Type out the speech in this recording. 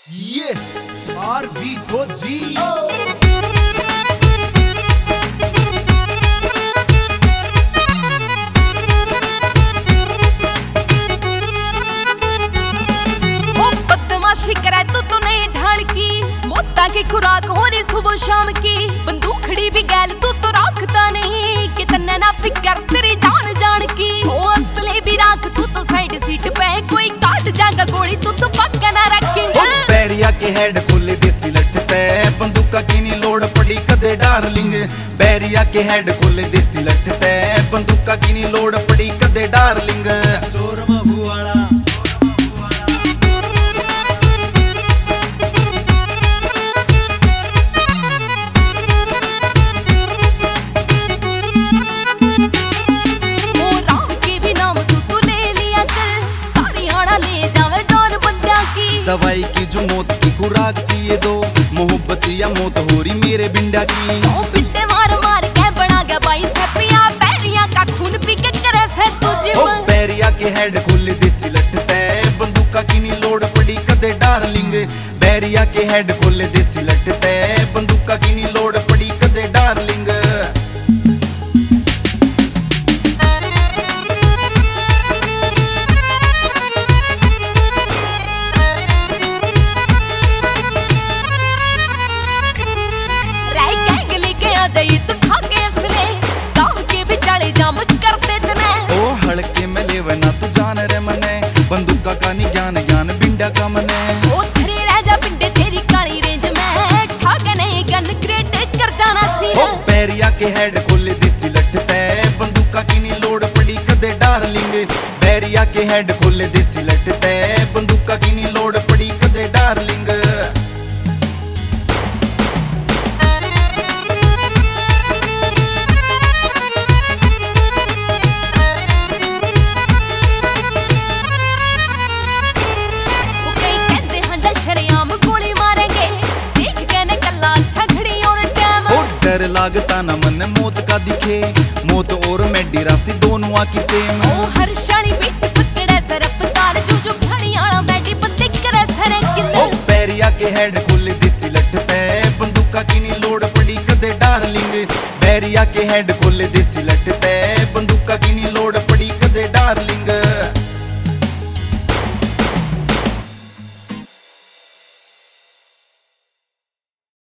ये आरवी खोजी बदमाशी करे तो नहीं ढाल की मोता की खुराक हो रही सुबह शाम की बंदूकड़ी भी गैल तू तो रखता नहीं कितने ना फिकर तेरी जान जान की ओ असली भी राख तू तो साइड सीट पे कोई काट जाएगा गोली तू तो पक्का ना रखेंगे बैरिया के हेड खोले देसी लटते बंदूका की नी लोड़ पड़ी कदे डार्लिंग बैरिया के हेड खोले देसी लटते बंदूका की नी लोड़ पड़ी कदे डार्लिंग चोर महुआला दवाई की जो मौत की खुराक चाहिए दो मोहब्बत या मौत हो रही मेरे बिंडा की पिंडे मार मार के बना गया बाई सपिया बैरिया का खून पी के करे से तुझे बैरिया के हेड खोले देसी लटते बंदूका की नी लोड़ पड़ी कदे डार्लिंग बैरिया के हेड खोले देसी लटते बंदूका की नी लोड़ पड़ी कदे डार्लिंग जाइए तो ठाके असले गांव के बिचाले जाम करते तने ओ हड़के में लेवना तू जान रे मने बंदूका का नी ज्ञान ज्ञान बिंडा का मने ओ थरे रह जा पिंडे तेरी काली रेंज में ठाके नहीं गन क्रेट कर जाना सी ओ बैरिया के हेड खोले देसी लटते बंदूका की नी लोड़ पड़ी कदे डार्लिंग बैरिया के हेड खोले देसी लटते बंदूका की नी लोड़ पड़ी कदे डार्लिंग डर लागता न मन मौत का दिखे मौत और मैं डिरासी दोनों आकी सेम ओ हर शानी बिट पकड़े सरपतार जो जो फड़ियाला मैडी बंदे करे सरे किले ओ बैरिया के हेड खोले देसी लटते बंदूका की नी लोड़ पड़ी कदे डार्लिंग बैरिया के हेड खोले देसी लटते